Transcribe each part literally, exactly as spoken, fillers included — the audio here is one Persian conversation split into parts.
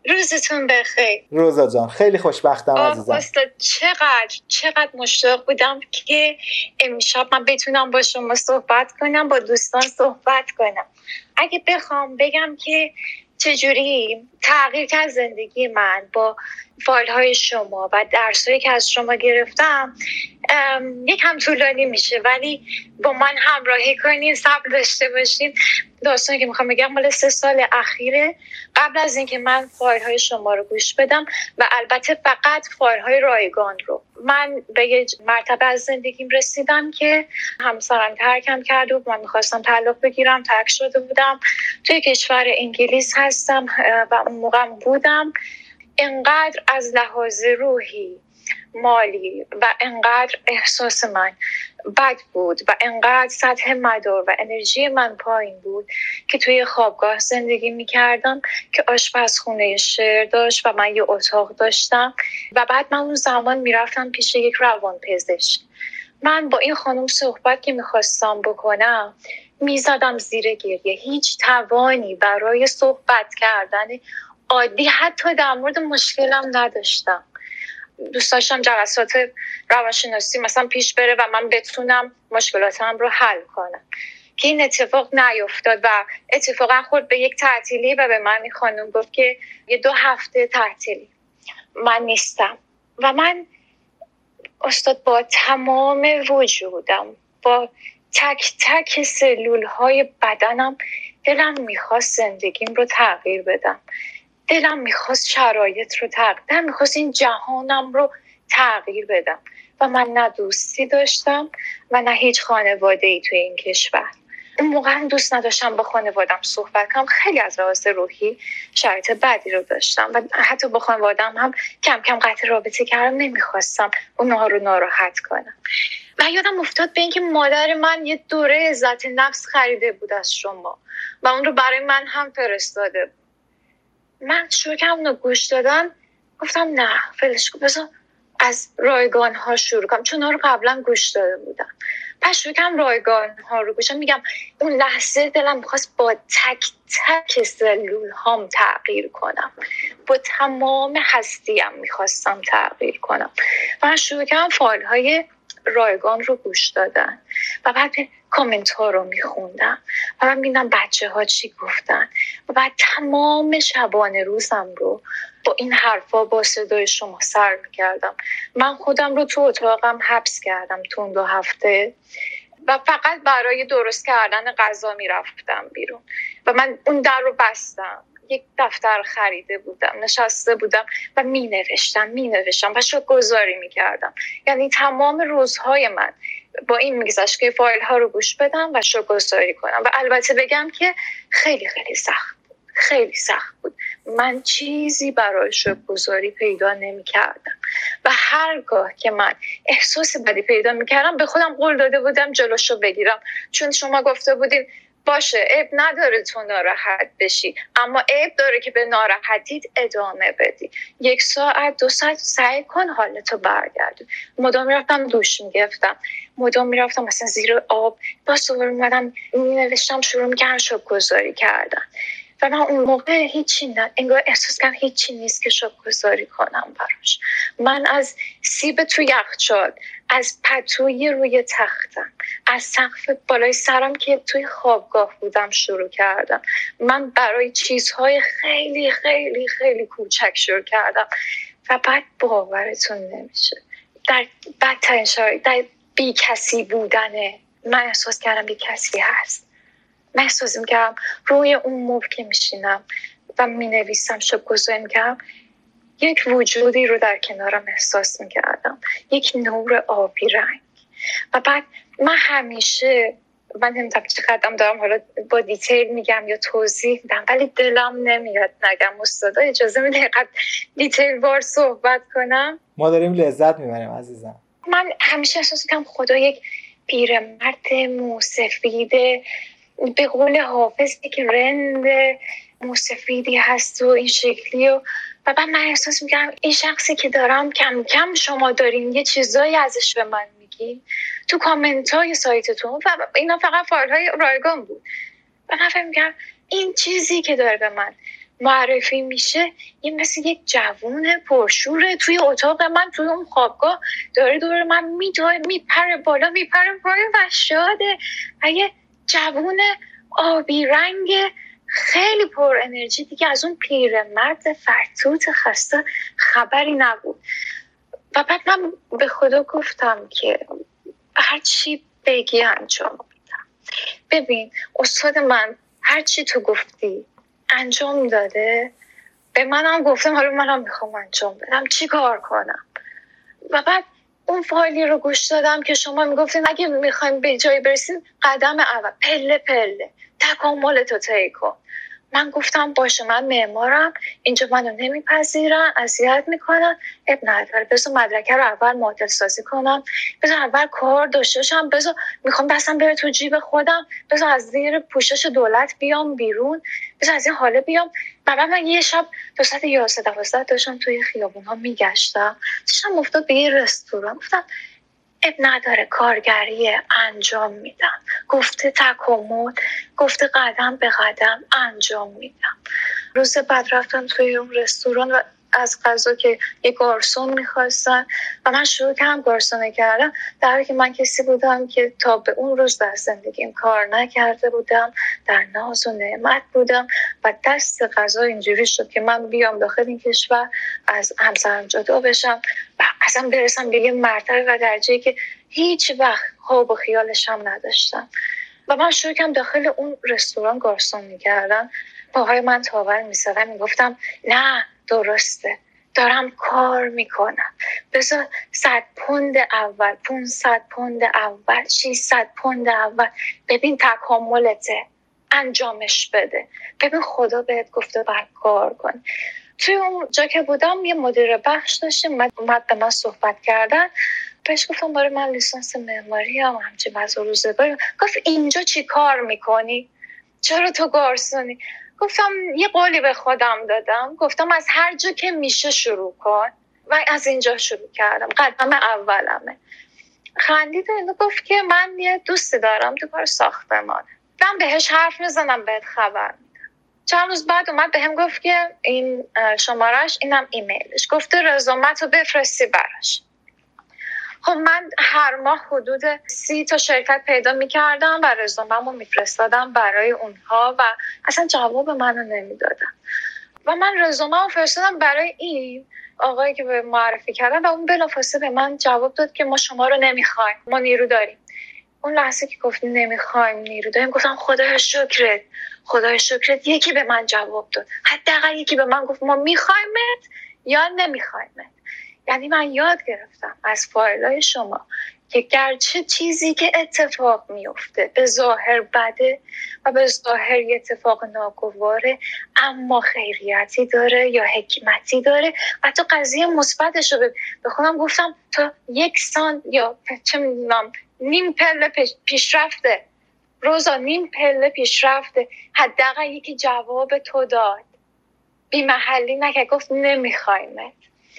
روزتون بخیر. روزا جان خیلی خوشبختم عزیزم. استاد چقدر چقدر مشتاق بودم که امشب من بتونم با شما صحبت کنم، با دوستان صحبت کنم. اگه بخوام بگم که چجوری تغییر کرد زندگی من با فایل های شما و درسایی که از شما گرفتم، یکم طولانی میشه، ولی با من همراهی کنین، صبر داشته باشین. داستانی که میخوام بگم مال سه سال اخیره، قبل از اینکه من فایل های شما رو گوش بدم و البته فقط فایل های رایگان رو. من به یه مرتبه از زندگیم رسیدم که همسرم ترکم کرد و من میخواستم طلاق بگیرم. ترک شده بودم، توی کشور انگلیس هستم و اون موقع بودم. انقدر از لحاظ روحی، مالی و انقدر احساس من بد بود و انقدر سطح مدار و انرژی من پایین بود که توی خوابگاه زندگی میکردم که آشپزخونه شعر داشت و من یه اتاق داشتم و بعد من اون زمان میرفتم پیش یک روانپزشک. من با این خانم صحبت که میخواستم بکنم میزدم زیر گریه. هیچ توانی برای صحبت کردن عادی حتی در مورد مشکلم نداشتم. دوست داشتم جلسات روانشناسی مثلا پیش بره و من بتونم مشکلاتم رو حل کنم که این اتفاق نیفتاد و اتفاقا خورد به یک تعطیلی و به من این خانم گفت که یه دو هفته تعطیلی من نیستم. و من استاد با تمام وجودم، با تک تک سلول های بدنم دلم میخواست زندگیم رو تغییر بدم. دلم میخواست شرایط رو تغییر بدم، میخواست این جهانم رو تغییر بدم و من نه دوستی داشتم و نه هیچ خانواده‌ای توی این کشور. اون موقع هم دوست نداشتم با خانوادم صحبت کنم. خیلی از لحاظ روحی شرایط بدی رو داشتم و حتی با خانوادم هم کم کم قطع رابطه کردم. نمیخواستم اونها رو ناراحت کنم. و یادم افتاد به اینکه مادر من یه دوره عزت نفس خریده بود از شما و اون رو برای من هم فرستاده بود. من شروع کردم اونو گوش دادن، گفتم نه فلش کن، بذار از رایگان ها شروع کنم، چون اون رو قبلا گوش داده بودم. پس شروع کردم رایگان ها رو گوشم. میگم اون لحظه دلم میخواست با تک تک سلول هام تغییر کنم، با تمام هستیم میخواستم تغییر کنم. و من شروع کردم فایل های رایگان رو گوش دادن و بعد کامنت ها رو میخوندم و من میدم بچه ها چی گفتن و بعد تمام شبانه روزم رو با این حرفا با صدای شما سر میکردم. من خودم رو تو اتاقم حبس کردم تو اون دو هفته و فقط برای درست کردن غذا میرفتم بیرون و من اون در رو بستم. یک دفتر خریده بودم، نشسته بودم و می نوشتم می نوشتم و شکرگزاری می کردم. یعنی تمام روزهای من با این میگذشت که فایل ها رو گوش بدم و شکرگزاری کنم. و البته بگم که خیلی خیلی سخت بود، خیلی سخت بود. من چیزی برای شکرگزاری پیدا نمی کردم و هرگاه که من احساس بدی پیدا می کردم به خودم قول داده بودم جلوشو بگیرم، چون شما گفته بودین باشه عیب نداره تو ناراحت بشی، اما عیب داره که به ناراحتیت ادامه بدی. یک ساعت دو ساعت سعی کن حالتو برگردون. مدام میرفتم دوش میگفتم، مدام میرفتم مثلا زیر آب، باز دوباره اومدم مینوشتم، شروع میکردم شکرگزاری کردن و من اون موقع هیچی نه، انگار احساس کردم هیچی نیست که شکرگزاری کنم براش. من از سیب تو یخچال، از پتوی روی تختم، از سقف بالای سرم که توی خوابگاه بودم شروع کردم. من برای چیزهای خیلی خیلی خیلی کوچک شروع کردم و بعد باورتون نمیشه در بدترین شرایط، در بی کسی بودنه، من احساس کردم بی کسی هست. من احساس میکردم روی اون مبل که میشینم و مینویسم شکرگزاری میکردم، یک وجودی رو در کنارم احساس میکردم، یک نور آبی رنگ. و بعد من همیشه، من نمیدونم چقدرم دارم حالا با دیتیل میگم یا توضیح میدم، ولی دلم نمیاد نگم. استادا اجازه میده اینقدر دیتیل وار صحبت کنم؟ ما داریم لذت میبریم عزیزم. من همیشه احساس میکنم خدا یک پیرمرد موسفیده، به قول حافظی که رند موسفیدی هست و این شکلی. و و بعد من احساس میکنم این شخصی که دارم کم کم شما دارین یه چیزایی ازش به من میگین تو کامنت های سایتتون و اینا فقط فایل های رایگان بود. و من فکر میکنم این چیزی که داره به من معرفی میشه این مثل یک جوون پرشوره توی اتاق من، توی اون خوابگاه داره دور من میدوه، میپره بالا میپره پایین و شاده. و یه جوون آبی رنگ خیلی پر انرژی دیگه، از اون پیرمرد فرتوت خسته خبری نبود. و بعد من به خدا گفتم که هرچی بگی انجام میدم. ببین استاد من هرچی تو گفتی انجام داده، به منم گفتم حالا منم میخوام انجام بدم، چی کار کنم؟ و بعد اون فایلی رو گوش دادم که شما میگفتین اگه میخوایم به جای برسیم قدم اول پله پله تکامل تو طی کن. من گفتم باشه، من معمارم، اینجا منو نمیپذیرن، اذیت میکنن، اب نداره، بذار مدرکه رو اول معادل سازی کنم، بذار اول کار داشته باشم، بذار میخوام دستم بره تو جیب خودم، بذار از زیر پوشش دولت بیام بیرون، بذار از این حاله بیام. بعد من یه شب تا ساعت یازده دوازده داشتم توی خیابونا میگشتم، داشتم افتاد به یه رستوران، گفتم اب نداره کارگریه انجام میدم، گفته تکامل، گفته قدم به قدم انجام میدم. روز بعد رفتم توی اون رستوران و از غذا که یه گارسون میخواستن و من شروع کردم گارسونه کردم، در حالی که من کسی بودم که تا به اون روز در زندگیم کار نکرده بودم، در ناز و نعمت بودم و دست غذا اینجوری شد که من بیام داخل این کشور از همسرم جدا بشم و اصلا برسم به یه مرتبه و درجه‌ای که هیچ وقت خواب و خیالش هم نداشتم. و من شروع کردم داخل اون رستوران گارسون میکردم، پاهای من تاول میزدم، میگفتم نه درسته، دارم کار میکنم، بذار صد پوند اول، پونصد پوند اول، ششصد پوند اول، ببین تکاملته، انجامش بده، ببین خدا بهت گفته باید کار کن. توی اون جا که بودم یه مدیر بخش داشتیم، اومد, اومد به من صحبت کردن، بهش گفتم برای من لیسانس معماری هم همچین وضع و روزگاری. گفت اینجا چی کار میکنی؟ چرا تو گارسونی؟ گفتم یه قولی به خودم دادم، گفتم از هر جا که میشه شروع کن و از اینجا شروع کردم، قدم اولمه. خندید و اینو گفت که من یه دوستی دارم تو کار ساختمانه، من بهش حرف میزنم بهت خبر میدم. چند روز بعد اومد بهم گفت که این شمارش، اینم ایمیلش، گفته رزومتو بفرستی براش. خب من هر ماه حدود سی تا شرکت پیدا میکردم و رزومه‌مو میفرستادم برای اونها و اصلا جواب منو نمیدادن. و من رزومه‌مو فرستادم برای این آقایی که به معرفی کردن و اون بلافاصله به من جواب داد که ما شما رو نمیخوایم، ما نیرو داریم. اون لحظه که گفتیم نمیخوایم نیرو داریم، گفتم خدای شکرت، خدای شکرت یکی به من جواب داد، حداقل یکی به من گفت ما میخوایمت یا نمیخوایمت. یعنی من یاد گرفتم از فایلای شما که گرچه چیزی که اتفاق میفته به ظاهر بده و به ظاهر اتفاق ناگواره، اما خیریتی داره یا حکمتی داره و تو قضیه مثبتش رو به خودم گفتم تا یک سان یا چه میدونم نیم پله پیشرفته، روزا نیم پله پیشرفته، حداقل یکی جواب تو داد، بی محلی نکرد، گفت نمیخوایمت.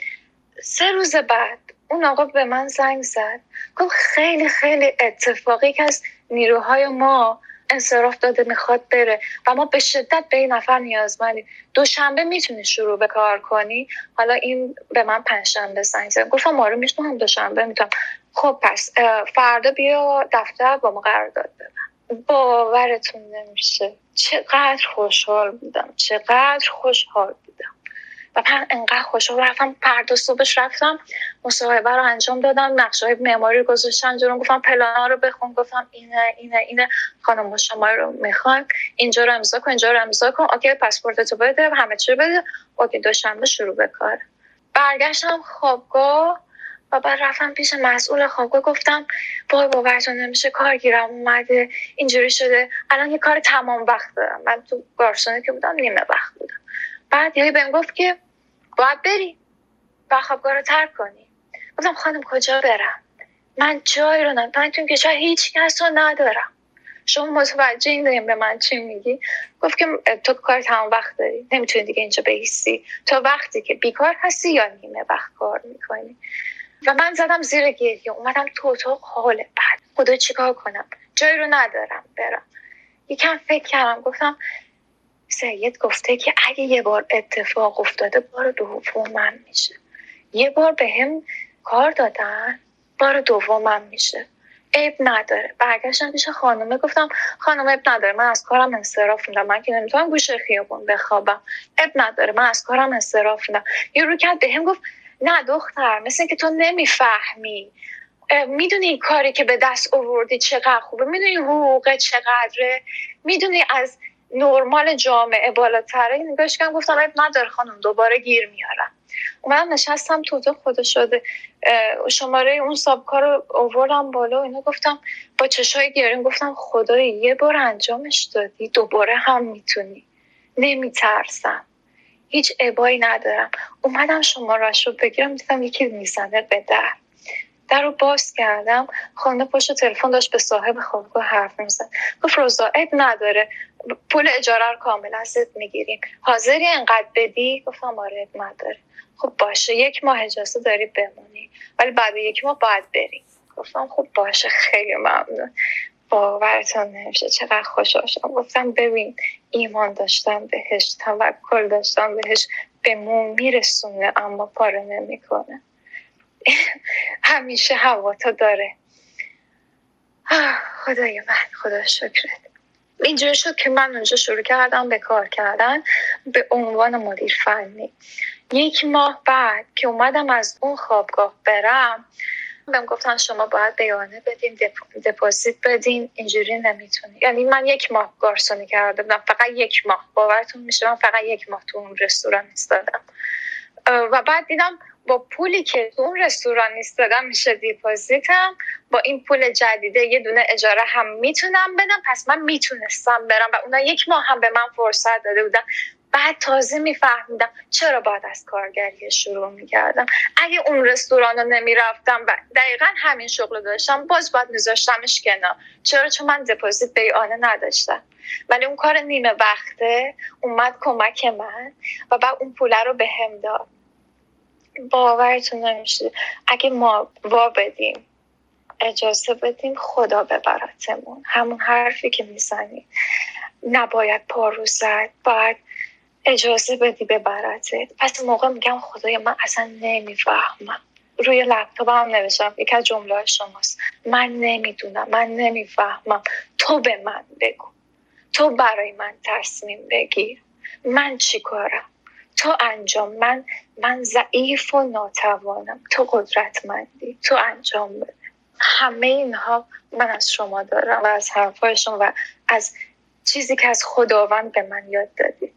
سه روز بعد اون آقا به من زنگ زد، گفت خیلی خیلی اتفاقی که از نیروهای ما انصراف داده میخواد بره و ما به شدت به این نفر نیازمندیم، دوشنبه میتونی شروع به کار کنی؟ حالا این به من پنجشنبه زنگ زد، گفتم آره میتونم دوشنبه میتونم. خب پس فردا بیا دفتر با ما قرارداد ببند. باورتون نمیشه چقدر خوشحال بودم، چقدر خوشحال بودم. و من انقدر خوشحال رفتم، فردا صبحش رفتم مصاحبه رو انجام دادم، نقشه‌های معماری رو گذاشتم جلوم، گفتم پلانا رو بخون، گفتم اینه اینه اینه خانم شما رو میخوایم، اینجا رو امضا کن، اینجا رو امضا کن، اوکی پاسپورتتو بده، همه چی رو بده، اوکی دوشنبه شروع به کار. برگشتم خوابگاه و بعد رفتم پیش مسئول خوابگاه، گفتم وای باورتون نمیشه کارگیرم اومده اینجوری شده، الان یه کار تمام وقت دارم، من تو گارسونی که بودم نیمه وقت بودم. بعد یهی بهم گفت که باید بری و خوابگاه رو ترک کنی. گفتم خانم کجا برم؟ من جایی رو ندارم، من تو این کشور هیچ کس رو ندارم، شما متوجه این داریم به من چی میگی؟ گفت که تو کار تمام وقت داری، نمیتونی دیگه اینجا بایستی تا وقتی که بیکار هستی یا نیمه وقت کار میکنی. و من زدم زیر گریه، اومدم تو اتاق حال بد، خدا چیکار کنم، جایی رو ندارم برم. یکم فکر کردم، گفتم سید گفته که اگه یه بار اتفاق افتاده بار دومم میشه، یه بار به هم کار دادن بار دومم میشه، عیب نداره. برگشتم پیش خانومه گفتم خانم عیب نداره، من از کارم انصراف میدم، من که نمیتونم گوشه خیابون بخوابم، عیب نداره من از کارم انصراف میدم. یه رو کرد به هم گفت نه دختر، مثل که تو نمیفهمی، میدونی این کاری که به دست آوردی چقدر خوبه، میدونی حقوق چقدره، میدونی از نرمال جامعه بالاتره. نگاش کردم گفتم عیب نداره خانم، دوباره گیر میارم. اومدم نشستم تو تو خدا شده شماره اون سابکار رو آوردم بالا و اینا، گفتم با چشای گریم گفتم خدای یه بار انجامش دادی دوباره هم میتونی، نمیترسم، هیچ ابایی ندارم. اومدم شماره‌اش رو بگیرم دیدم یکی میزنه به در. در رو باز کردم، خانه پشت تلفن داشت به صاحب خوابگاه حرف میزد. گفت روزا عیب نداره، پول اجاره رو کامل ازت میگیریم، حاضری اینقدر بدی؟ گفتم آره عیب نداره. خب باشه یک ماه اجازه داری بمونی ولی بعد یک ماه باید بری. گفتم خب باشه خیلی ممنون. باورتون نمیشه چقدر خوشحال شدم. گفتم ببین ایمان داشتم بهش، توکل داشتم بهش، به مو میرسونه اما پاره نمیکنه. همیشه هوا تا داره. خدای من، خدا شکرت. اینجوری شد که من اونجا شروع کردم به کار کردن به عنوان مدیر فنی. یک ماه بعد که اومدم از اون خوابگاه برم بهم گفتن شما باید بیانیه بدین، دپ... دپوزیت بدین، اینجوری نمیتونی. یعنی من یک ماه گارسونی کرده بودم، فقط یک ماه، باورتون میشه من فقط یک ماه تو اون رستوران ایستادم و بعد دیدم با پولی که تو اون رستوران ایستادم میشه دیپوزیتم، با این پول جدیده یه دونه اجاره هم میتونم بدم، پس من میتونستم برم و اونا یک ماه هم به من فرصت داده بودن. بعد تازه میفهمیدم چرا باید از کارگری شروع میکردم. اگه اون رستوران رو نمیرفتم و دقیقا همین شغل داشتم باز باید میذاشتمش کنار. چرا؟ چون من دپوزیت بیانه نداشتم. ولی اون کار نیمه وقته اومد کمک من و بعد اون پوله رو به هم داد. باورتون نمیشه اگه ما وا بدیم، اجازه بدیم، خدا ببرتمون. همون حرفی که میزنی نباید پارو زد، باید اجازه بدی ببرتت. پس موقع میگم خدای من اصلا نمیفهمم. روی لپتاپم هم نوشتم یکی از جمله شماست، من نمیدونم، من نمیفهمم، تو به من بگو، تو برای من تصمیم بگیر، من چی کارم، تو انجام، من من ضعیف و ناتوانم، تو قدرتمندی، تو انجام بده. همه اینها من از شما دارم و از حرفای شما و از چیزی که از خداوند به من یاد دادی.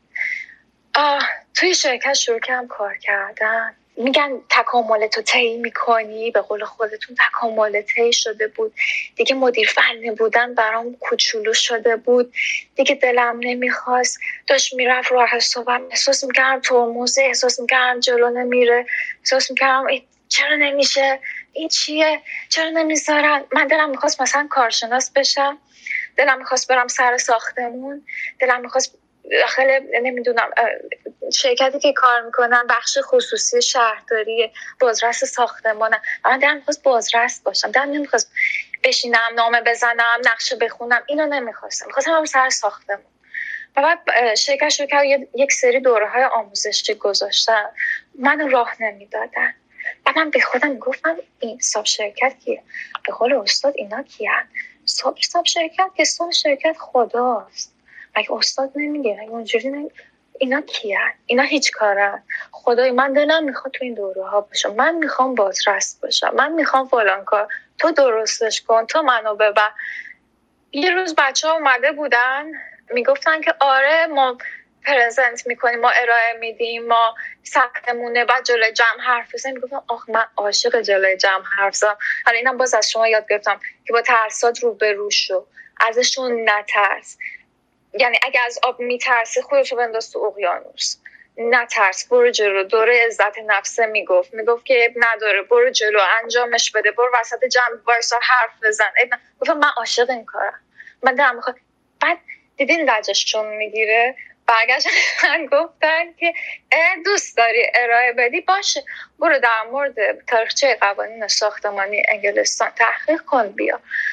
آه، توی شرکت شروع کردم کار کردن. میگن تکاملتو طی میکنی، به قول خودتون تکامل طی شده بود دیگه. مدیر فنی بودن برام کوچولو شده بود دیگه، دلم نمیخواست، داشت میرفت رو حسابم، احساس میکردم ترمزه، احساس میکردم جلو نمیره، احساس میکردم چرا نمیشه، این چیه، چرا نمیذارن. من دلم میخواست مثلا کارشناس بشم، دلم میخواست برم سر ساختمون، دلم میخواست داخل نمیدونم شرکتی که کار میکنم بخش خصوصی شهرداری بازرس ساختمانم، من دلم میخواست بازرس باشم، دلم نمیخواست بشینم نامه بزنم نقشه بخونم، اینو نمیخواستم، میخواستم برم سر ساختمون. و بعد شرکت شروع کرد یک سری دوره‌های آموزشی گذاشتن، منو راه نمیدادن. بعد من به خودم گفتم این صاحب شرکت کیه؟ به قول استاد اینا کیان؟ صاحب صاحب شرکت که صاحب شرکت خداست. مگه استاد نمیگه؟ مگه اونجوری نمیگه؟ اینا کیان؟ اینا هیچ کارن. خدای من دلم میخواد تو این دوره ها باشم، من میخوام بازرس باشم، من میخوام فلان کار، تو درستش کن، تو منو ببر. یه روز بچه ها اومده بودن میگفتن که آره ما پرزنت میکنیم، ما ارائه میدیم، ما سختمونه، بعد جلوی جمع حرف بزنیم. میگفتم آخ من عاشق جلوی جمع حرف زدم. حالا اینم باز از شما یاد گرفتم که با ترسات رو به رو شو، ازشون نترس. یعنی اگه از آب میترسی خودتو بنداز تو اقیانوس، نترس، برو جلو. دوره عزت نفسه میگفت میگفت که نداره، برو جلو، انجامش بده، برو وسط جمع وایسا حرف بزن. گفتم من عاشق این کارم، من دارم میخوام. بعد دیدین لجش چون میگیره، برگشتن من گفتن که دوست داری ارائه بدی باشه، برو در مورد تاریخچه قوانین ساختمانی انگلستان تحقیق کن بیا.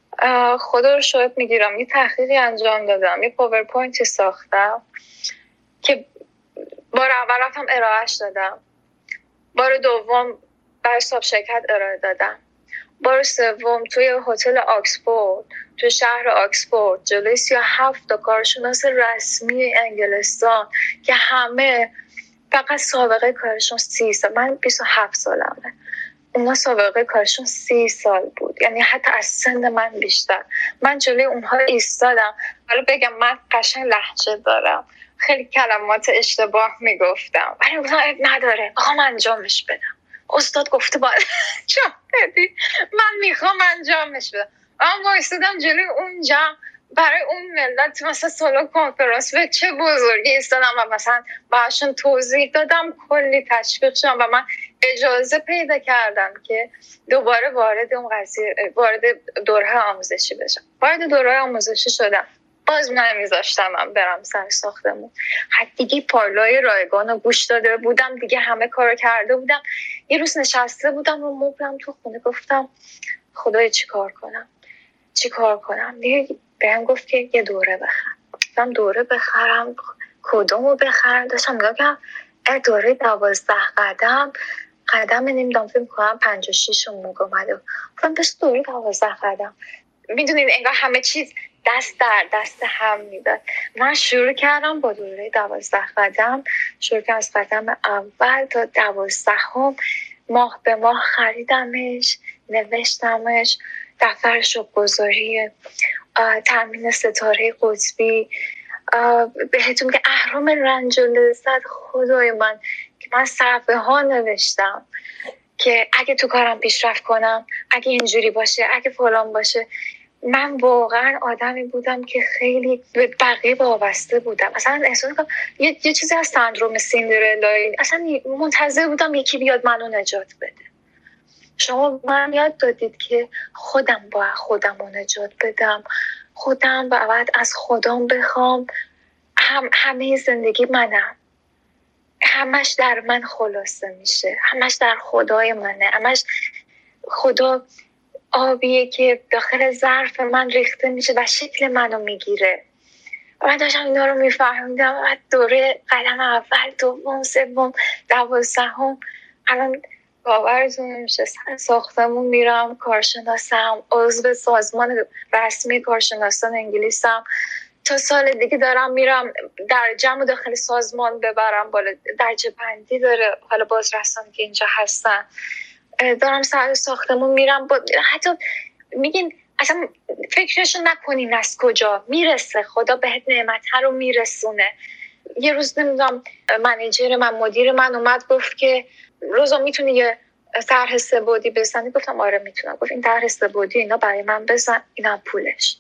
خدا رو شاید میگیرم، یه تحقیقی انجام دادم، یه پاورپوینتی ساختم که بار اول رفتم ارائهش دادم، بار دوم برای صاحب شرکت ارائه دادم، بار سوم توی هتل آکسفورد توی شهر آکسفورد جلوی سی و هفت تا کارشناس رسمی انگلستان که همه فقط سابقه کارشون سی سال، من بیست و هفت سالمه، اونا سابقه کارشون سی سال بود، یعنی حتی از سن من بیشتر. من جلوی اونها ایستادم، حالا بگم من قشنگ لهجه دارم، خیلی کلمات اشتباه میگفتم، ولی اونا نداره، میخوام انجامش بدم، استاد گفته باید انجام بدی، من میخوام انجامش بدم. من وایستادم جلوی اون جمع برای اون ملت، مثلا سالو کنفرانس به چه بزرگی ایستادم و مثلا براشون توضیح دادم، کلی تشویق شدم و من اجازه پیدا کردم که دوباره وارد اون قضیه، وارد دوره آموزشی بشم. وارد دوره آموزشی شدم، باز نمیذاشتم من برم سر ساختمون. حتی دیگه پارلای رایگان رو گوش داده بودم، دیگه همه کار کرده بودم. یه روز نشسته بودم و مبلم تو خونه، گفتم خدای چی کار کنم چی کار کنم دیگه. بهم گفت که یه دوره بخر. گفتم دوره بخرم کدومو بخرم؟ داشتم نگاه کردم دوره دوازده قدم قدم نمیدونم فکر می‌کنم پنجاه و شش اون موقع اومده. گفتم بس دوره دوازده قدم. میدونید انگار همه چیز دست در دست هم میداد. من شروع کردم با دوره دوازده قدم، شروع کردم از قدم اول تا دوازدهم، ماه به ماه خریدمش، نوشتمش، دفترش رو گذاری، تامین ستاره قطبی، بهتون که اهرام رنج و لذت، خدای من که من صفحه ها نوشتم که اگه تو کارم پیشرفت کنم، اگه اینجوری باشه، اگه فلان باشه. من واقعا آدمی بودم که خیلی به بقیه وابسته بودم، اصلا احساس می‌کنم یه،, یه چیزی از سندروم سیندرلا، اصلا منتظر بودم یکی بیاد منو نجات بده. شما من یاد دادید که خودم باید خودم رو نجات بدم، خودم باید از خودم بخوام، هم همه زندگی منم، همش در من خلاصه میشه، همش در خدای منه، همش خدا آبیه که داخل ظرف من ریخته میشه و شکل منو میگیره. من داشتم اینا رو میفهمیدم و دوره قدم اول، دوم، سوم، دوازدهم، الان باورتون نمیشه سر ساختمون میرم، کارشناسم، عضو سازمان رسمی کارشناسان انگلیسم، تا سال دیگه دارم میرم در جمع داخل سازمان ببرم بالا، درجه بندی داره، حالا بازرسانی که اینجا هستن، دارم سر ساختمون میرم با... حتی میگین اصلا فکرشو نکنین از کجا میرسه، خدا بهت نعمت ها رو میرسونه. یه روز نمیدونم منیجر من، مدیر من اومد گفت که روزا میتونی یه طرح سه بعدی بزنی؟ گفتم آره میتونم. گفت این طرح سه بعدی اینا برای من بزن، اینا پولش.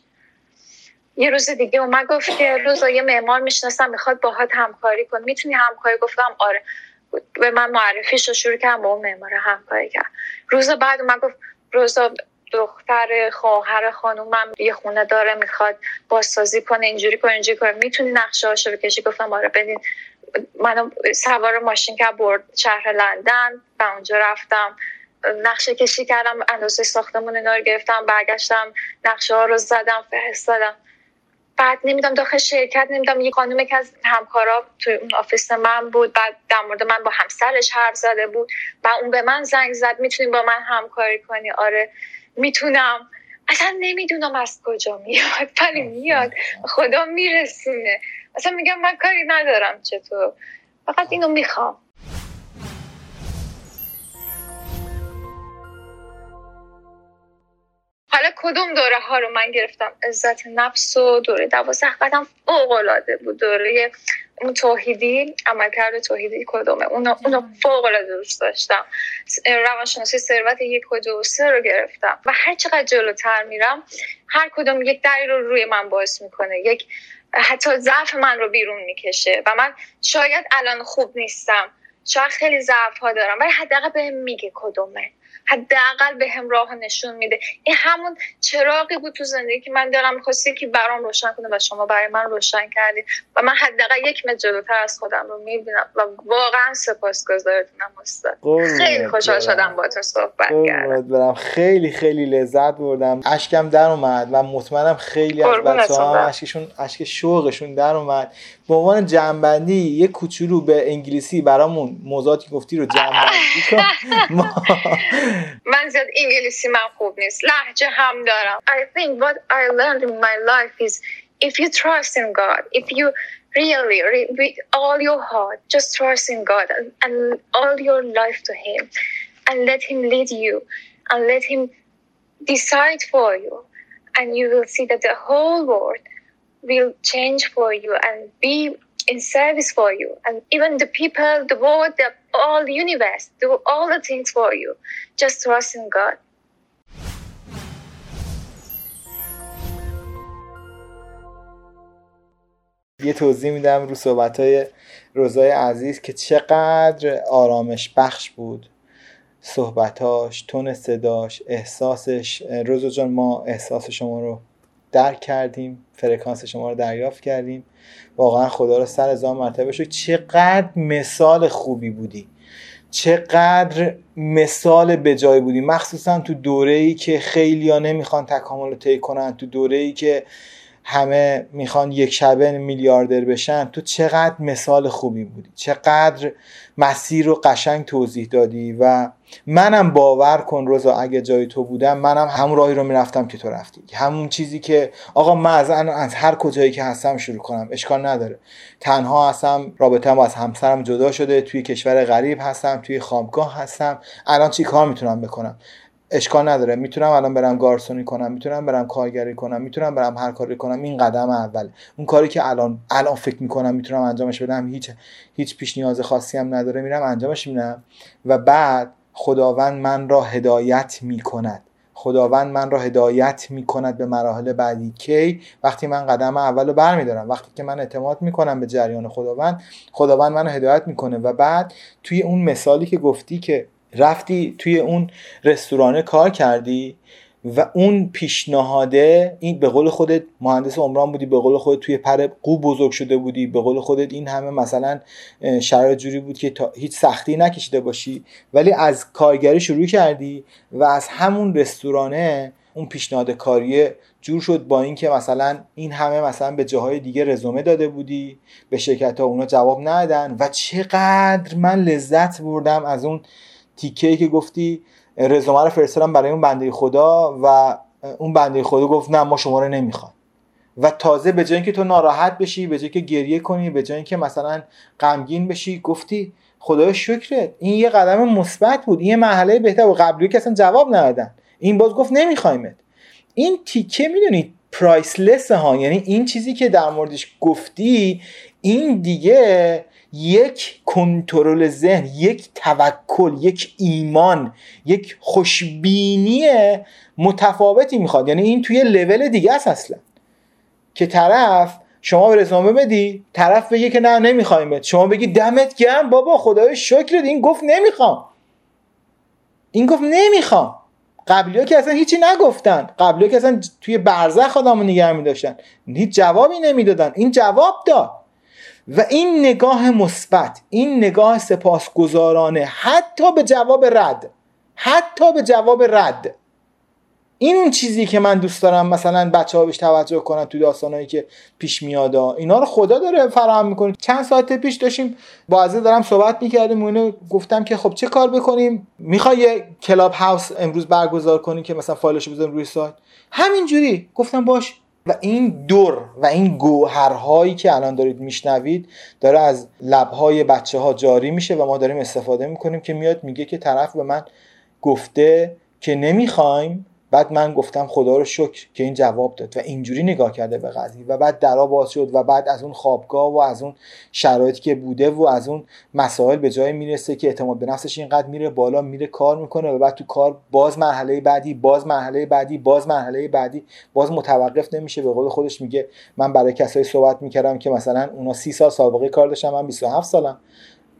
یه روز دیگه اومد گفت که روزا یه معمار میشناسم میخواد باهات همکاری کنه، میتونی همکاری؟ گفتم آره. به من معرفیش رو شروع کردم، با اون معمار همکاری کرد. روز بعد اومد گفت روزا دختر خواهر خانومم یه خونه داره میخواد بازسازی کنه، اینجوری کنه اینجوری کنه، میتونی نقشه‌هاشو بکشی؟ گفتم آره بدین. منو سوار ماشین کرد برد شهر لندن و اونجا رفتم نقشه کشی کردم، اندازه ساختمون اینا رو گرفتم، برگشتم نقشه ها رو زدم، فرستادم. بعد نمیدونم داخل شرکت نمیدونم یه خانومی که از همکارا توی اون آفیس من بود، بعد در مورد من با همسرش حرف زده بود و اون به من زنگ زد میتونی با من همکاری کنی؟ آره میتونم. اصلا نمیدونم از کجا میاد ولی میاد، خدا میرسونه. اصلا میگم من کاری ندارم چطور، فقط اینو میخوام. حالا کدوم دوره ها رو من گرفتم؟ عزت نفس و دوره دوازده قدم فوق‌العاده بود. دوره اون توحیدی، عملکرد توحیدی کدومه؟ اونو اونو فوق‌العاده دوست داشتم. روانشناسی ثروت یک و دو و سه رو گرفتم و هر چقدر جلوتر میرم هر کدوم یک دری رو روی من باز میکنه، یک حتی ضعف من رو بیرون میکشه و من شاید الان خوب نیستم، شاید خیلی ضعف ها دارم، ولی حداقل بهم میگه کدومه. حداقل به هم راه نشون میده. این همون چراغی بود تو زندگی که من دلم می‌خواستی که برام روشن کنه و شما برای من روشن کردید و من حداقل یک متر جلوتر از خودم رو میبینم و واقعا سپاسگزارتونم استاد. خیلی خوشحال شدم باهاتون صحبت کردم. خیلی خیلی لذت بردم. اشکم در اومد و مطمئنم خیلی از بچه‌ها اشکشون اشک شوقشون در اومد. به عنوان جمع‌بندی یه کوچولو به انگلیسی برامون موضوعاتی گفتی رو جمع‌بندی کن. من زیاد انگلیسی من خوب نیست، لهجه هم دارم. I think what I learned in my life is if you trust in God, if you really, really with all your heart, just trust in God and, and all your life to Him and let Him lead you and let Him decide for you, and you will see that the whole world will change for you and be in service for you, and even the people, the world, the all the universe, do all the things for you. Just trust in God. یه توضیح میدم رو صحبت‌های روزای عزیز که چقدر آرامش بخش بود صحبتاش، تون صداش، احساسش. روزا جان ما احساس شما رو درک کردیم، فرکانس شما رو دریافت کردیم. واقعا خدا رو سر هزار مرتبه شکر. چقدر مثال خوبی بودی، چقدر مثال به جای بودی، مخصوصا تو دوره‌ای که خیلی‌ها نمیخوان تکامل رو طی کنن، تو دوره‌ای که همه میخوان یک شبه میلیاردر بشن. تو چقدر مثال خوبی بودی، چقدر مسیر رو قشنگ توضیح دادی و منم باور کن روزا اگه جای تو بودم منم همون راهی رو میرفتم که تو رفتی. همون چیزی که آقا من از, از هر کجایی که هستم شروع کنم، اشکال نداره. تنها هستم، رابطه‌ام با از همسرم جدا شده، توی کشور غریب هستم، توی خوابگاه هستم، الان چی کار میتونم بکنم؟ اشکال نداره، میتونم الان برم گارسونی کنم، میتونم برم کارگری کنم، میتونم برم هر کاری کنم. این قدم اول، اون کاری که الان الان فکر میکنم میتونم انجامش بدم، هیچ هیچ پیش نیاز خاصی هم نداره، میرم انجامش میدم و بعد خداوند من را هدایت میکند. خداوند من را هدایت میکند به مراحل بعدی. کی؟ وقتی من قدم اولو برمیدارم، وقتی که من اعتماد میکنم به جریان خداوند، خداوند منو هدایت میکنه و بعد توی اون مثالی که گفتی که رفتی توی اون رستوران کار کردی و اون پیشنهاده، این به قول خودت مهندس عمران بودی، به قول خودت توی پر قو بزرگ شده بودی، به قول خودت این همه مثلا شرایط جوری بود که تا هیچ سختی نکشیده باشی، ولی از کارگری شروع کردی و از همون رستورانه اون پیشنهاد کاری جور شد، با این که مثلا این همه مثلا به جاهای دیگه رزومه داده بودی به شرکت‌ها، اونا جواب ندادن و چقدر من لذت بردم از اون تیکه‌ای که گفتی رزومه رو فرستادم برای اون بنده خدا و اون بنده خدا گفت نه ما شما رو نمیخوام. و تازه به جای اینکه تو ناراحت بشی، به جای اینکه گریه کنی، به جای اینکه مثلا غمگین بشی، گفتی خدایا شکرت، این یه قدم مثبت بود، این یه مرحله بهتر بود. قبلی که اصلا جواب ندادن، این باز گفت نمیخوایمت. این تیکه میدونی پرایسلس ها، یعنی این چیزی که در موردش گفتی، این دیگه یک کنترل ذهن، یک توکل، یک ایمان، یک خوشبینی متفاوتی میخواد. یعنی این توی لول دیگه است اصلا، که طرف شما به رزومه بدی، طرف بگه که نه نمیخوایمت، شما بگی دمت گرم بابا خدای شکرت، این گفت نمیخوام، این گفت نمیخوام. قبلی‌ها که اصلا هیچی نگفتن، قبلی‌ها که اصلا توی برزخ آدمو نگه می‌داشتن، هیچ جوابی نمیدادن، این جواب داد. و این نگاه مثبت، این نگاه سپاسگزارانه، حتی به جواب رد، حتی به جواب رد، این اون چیزی که من دوست دارم مثلا بچه‌ها بهش توجه کنن تو داستانایی که پیش میاد. اینا رو خدا داره فراهم میکنه. چند ساعت پیش داشتیم با عزیز دارم صحبت میکردیم و اینو گفتم که خب چه کار بکنیم، میخوای یه کلاب هاوس امروز برگزار کنیم که مثلا فایلشو بذاریم روی سایت؟ همینجوری گفتم باش. و این دور و این گوهرهایی که الان دارید میشنوید داره از لبهای بچه‌ها جاری میشه و ما داریم استفاده میکنیم، که میاد میگه که طرف به من گفته که نمیخوایم، بعد من گفتم خدا رو شکر که این جواب داد و اینجوری نگاه کرده به قضیه و بعد درا باز شد و بعد از اون خوابگاه و از اون شرایطی که بوده و از اون مسائل به جای میرسه که اعتماد به نفسش اینقدر میره بالا، میره کار میکنه و بعد تو کار باز مرحله بعدی، باز مرحله بعدی، باز مرحله بعدی، باز متوقف نمیشه. به قول خودش میگه من برای کسایی صحبت میکردم که مثلا اونا سی سال سابقه کار داشتن، من بیست و هفت سالم،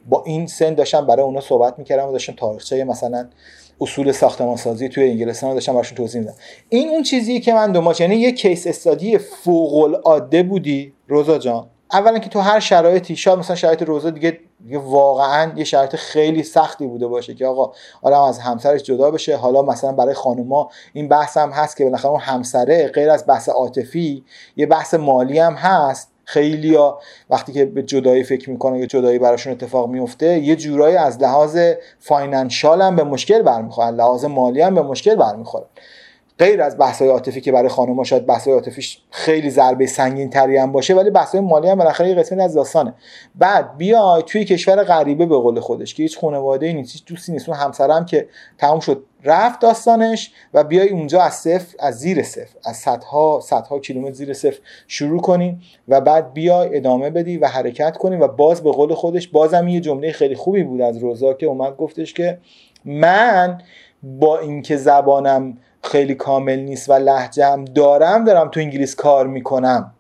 با این سن داشتم برای اونا صحبت میکردم و داشتم تاریخچه مثلا اصول ساختمان سازی توی انگلستان داشتم براشون توضیح میدم. این اون چیزیه که من دوماش، یعنی یه کیس استادی فوق العاده بودی روزا جان. اولا که تو هر شرایطی، شاید مثلا شرایط روزا دیگه دیگه واقعا یه شرایط خیلی سختی بوده باشه که آقا آدم از همسرش جدا بشه. حالا مثلا برای خانوما این بحث هم هست که بالاخره اون همسره غیر از بحث عاطفی یه بحث مالی هم هست. خیلیا وقتی که به جدایی فکر میکنن یا جدایی براشون اتفاق میفته یه جورایی از لحاظ فاینانشال هم به مشکل برمیخورن، لحاظ مالی هم به مشکل برمیخورن. غیر از بحث‌های عاطفی که برای خانم‌ها شاید بحث‌های عاطفیش خیلی ضربه سنگین‌تری هم باشه، ولی بحث‌های مالی هم بالاخره یه قسمتی از داستانه. بعد بیای توی کشور غریبه به قول خودش که هیچ خانواده‌ای نیست، هیچ دوستی نیست، اون همسرم که تموم شد رفت داستانش، و بیای اونجا از صفر، از زیر صفر، از صدها صدها کیلومتر زیر صفر شروع کنی و بعد بیای ادامه بدی و حرکت کنی. و باز به قول خودش بازم یه جمله خیلی خوبی بود از روزا که اومد گفتش که من با اینکه زبانم خیلی کامل نیست و لهجه‌ام دارم دارم تو انگلیس کار میکنم.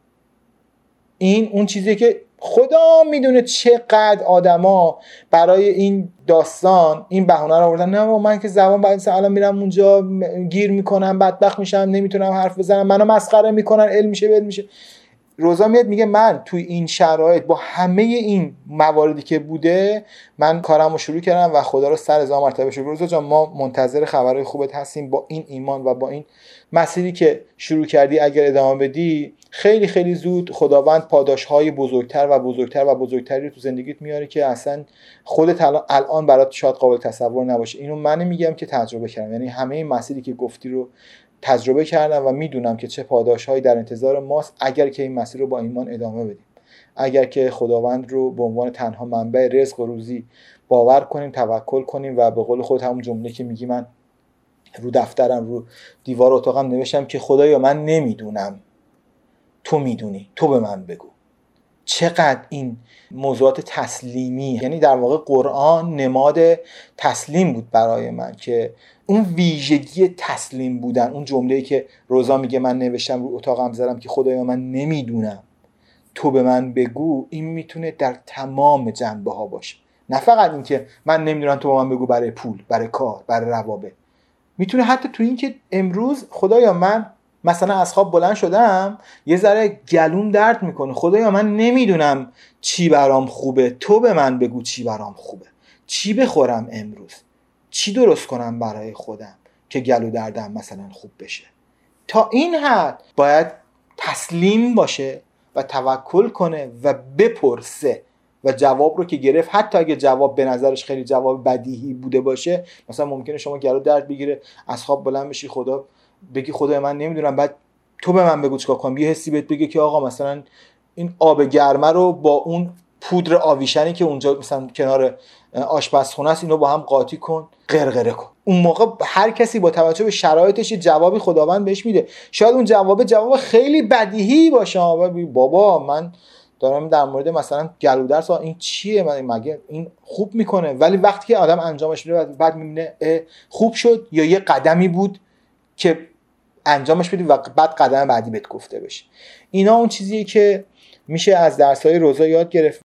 این اون چیزیه که خدا میدونه چقدر آدما برای این داستان این بهونه رو آوردن. نه من که زبان بعد الان میرم اونجا گیر میکنم، بدبخت میشم، نمیتونم حرف بزنم، منو مسخره میکنن، علم میشه بد میشه. روزا میاد میگه من توی این شرایط با همه این مواردی که بوده من کارمو شروع کردم و خدا رو سر هزار مرتبه شکر. روزا جان ما منتظر خبرهای خوبت هستیم. با این ایمان و با این مسیری که شروع کردی اگر ادامه بدی خیلی خیلی زود خداوند پاداشهای بزرگتر و بزرگتر و بزرگتری رو تو زندگیت میاره که اصلا خودت الان برات شاید قابل تصور نباشه. اینو من میگم که تجربه کردم، یعنی همه این مسیری که گفتی رو تجربه کردم و میدونم که چه پاداشهایی در انتظار ماست اگر که این مسیر رو با ایمان ادامه بدیم، اگر که خداوند رو به عنوان تنها منبع رزق و روزی باور کنیم، توکل کنیم و به قول خود همون جمله که میگی من رو دفترم رو دیوار اتاقم نوشتم که خدایا من نمیدونم، تو میدونی، تو به من بگو. چقدر این موضوعات تسلیمی، یعنی در واقع قرآن نماد تسلیم بود برای من که اون ویژگی تسلیم بودن، اون جمله‌ای که روزا میگه من نوشتم رو اتاقم زدم که خدایا من نمیدونم تو به من بگو، این میتونه در تمام جنبه ها باشه. نه فقط این که من نمیدونم تو به من بگو برای پول، برای کار، برای روابط. میتونه حتی تو این که امروز خدایا من مثلا از خواب بلند شدم یه ذره گلوم درد میکنه، خدایا من نمیدونم چی برام خوبه، تو به من بگو چی برام خوبه، چی بخورم امروز، چی درست کنم برای خودم که گلو دردم مثلا خوب بشه. تا این حد باید تسلیم باشه و توکل کنه و بپرسه و جواب رو که گرفت، حتی اگه جواب به نظرش خیلی جواب بدیهی بوده باشه، مثلا ممکنه شما گلو درد بگیره از خواب بلند بشی خدا بگی خدای من نمیدونم، بعد تو به من بگو چیکار کنم، یه حسی بهت بگه که آقا مثلا این آب گرمه رو با اون پودر آویشنی که اونجا مثلا کنار آشپزخونه است اینو با هم قاطی کن، غرغره کن. اون موقع هر کسی با توجه به شرایطش جوابی خداوند بهش میده. شاید اون جواب جواب خیلی بدیهی باشه، بابا من دارم در مورد مثلا گلودرد این چیه، من مگه این خوب میکنه؟ ولی وقتی که آدم انجامش میده بعد میبینه خوب شد یا یه قدمی بود که انجامش بدی و بعد قدم بعدی بهت گفته بشه. اینا اون چیزیه که میشه از درس‌های روزا یاد گرفت.